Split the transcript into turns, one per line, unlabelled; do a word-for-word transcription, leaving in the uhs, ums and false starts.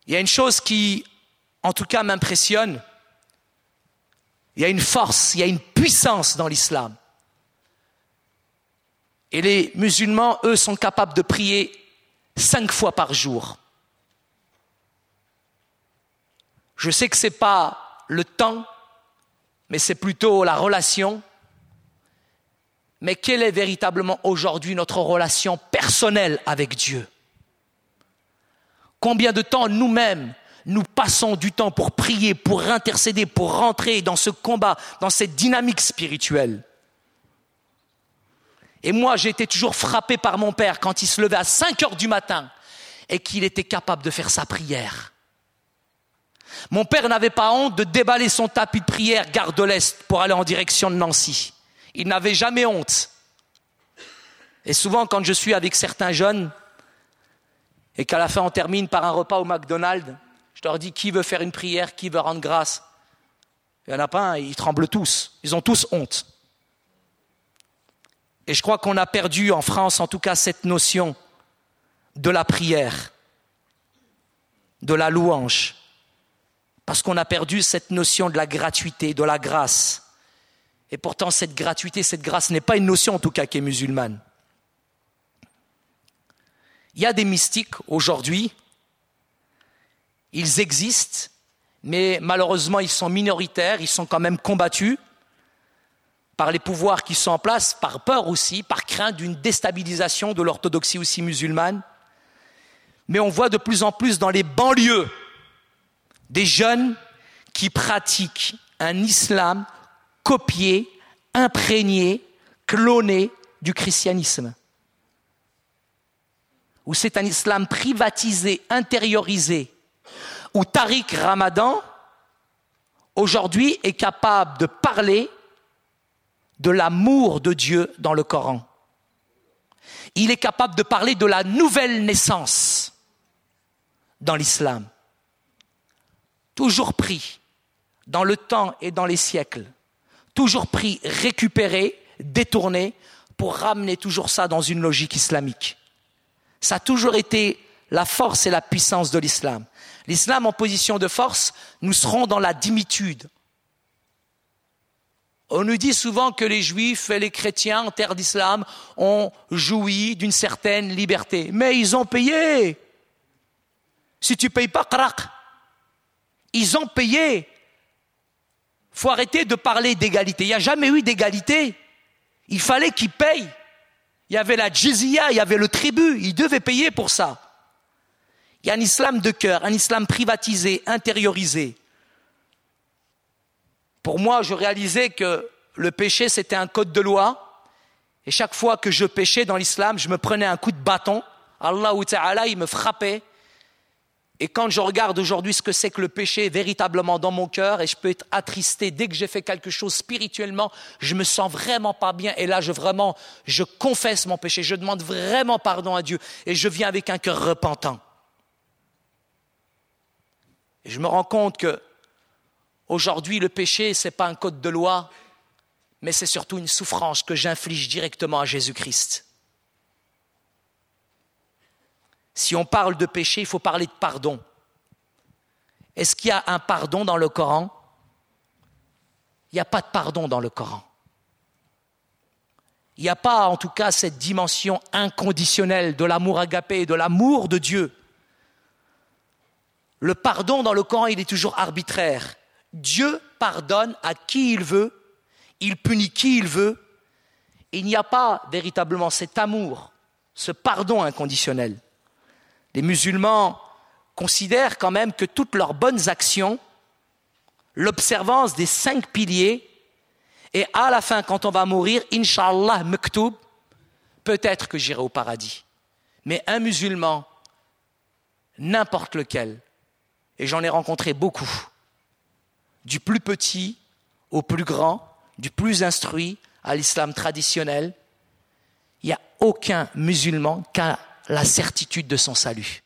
Il y a une chose qui, en tout cas, m'impressionne. Il y a une force, il y a une puissance dans l'islam. Et les musulmans, eux, sont capables de prier cinq fois par jour. Je sais que ce n'est pas le temps, mais c'est plutôt la relation. Mais quelle est véritablement aujourd'hui notre relation personnelle avec Dieu? Combien de temps nous-mêmes, nous passons du temps pour prier, pour intercéder, pour rentrer dans ce combat, dans cette dynamique spirituelle? Et moi, j'ai été toujours frappé par mon père quand il se levait à cinq heures du matin et qu'il était capable de faire sa prière. Mon père n'avait pas honte de déballer son tapis de prière gare de l'Est pour aller en direction de Nancy. Il n'avait jamais honte. Et souvent, quand je suis avec certains jeunes et qu'à la fin on termine par un repas au McDonald's, je leur dis qui veut faire une prière, qui veut rendre grâce. Il n'y en a pas un, ils tremblent tous. Ils ont tous honte. Et je crois qu'on a perdu en France, en tout cas, cette notion de la prière, de la louange. Parce qu'on a perdu cette notion de la gratuité, de la grâce. Et pourtant, cette gratuité, cette grâce n'est pas une notion, en tout cas, qui est musulmane. Il y a des mystiques aujourd'hui, ils existent, mais malheureusement, ils sont minoritaires, ils sont quand même combattus par les pouvoirs qui sont en place, par peur aussi, par crainte d'une déstabilisation de l'orthodoxie aussi musulmane. Mais on voit de plus en plus dans les banlieues des jeunes qui pratiquent un islam copié, imprégné, cloné du christianisme. Où c'est un islam privatisé, intériorisé, où Tariq Ramadan, aujourd'hui, est capable de parler de l'amour de Dieu dans le Coran. Il est capable de parler de la nouvelle naissance dans l'islam. Toujours pris dans le temps et dans les siècles. Toujours pris, récupéré, détourné pour ramener toujours ça dans une logique islamique. Ça a toujours été la force et la puissance de l'islam. L'islam en position de force, nous serons dans la dimitude. On nous dit souvent que les juifs et les chrétiens en terre d'islam ont joui d'une certaine liberté. Mais ils ont payé. Si tu ne payes pas, crac. Ils ont payé. Il faut arrêter de parler d'égalité. Il n'y a jamais eu d'égalité. Il fallait qu'ils payent. Il y avait la jizya, il y avait le tribut. Ils devaient payer pour ça. Il y a un islam de cœur, un islam privatisé, intériorisé. Pour moi, je réalisais que le péché, c'était un code de loi. Et chaque fois que je péchais dans l'islam, je me prenais un coup de bâton. Allah Ta'ala, il me frappait. Et quand je regarde aujourd'hui ce que c'est que le péché véritablement dans mon cœur, et je peux être attristé dès que j'ai fait quelque chose spirituellement, je me sens vraiment pas bien. Et là, je vraiment, je confesse mon péché. Je demande vraiment pardon à Dieu. Et je viens avec un cœur repentant. Et je me rends compte que aujourd'hui, le péché, ce n'est pas un code de loi, mais c'est surtout une souffrance que j'inflige directement à Jésus-Christ. Si on parle de péché, il faut parler de pardon. Est-ce qu'il y a un pardon dans le Coran? Il n'y a pas de pardon dans le Coran. Il n'y a pas, en tout cas, cette dimension inconditionnelle de l'amour agapé, de l'amour de Dieu. Le pardon dans le Coran, il est toujours arbitraire. Dieu pardonne à qui il veut, il punit qui il veut. Et il n'y a pas véritablement cet amour, ce pardon inconditionnel. Les musulmans considèrent quand même que toutes leurs bonnes actions, l'observance des cinq piliers, et à la fin, quand on va mourir, Inch'Allah Mektoub, peut-être que j'irai au paradis. Mais un musulman, n'importe lequel, et j'en ai rencontré beaucoup, du plus petit au plus grand, du plus instruit à l'islam traditionnel, il n'y a aucun musulman qui a la certitude de son salut.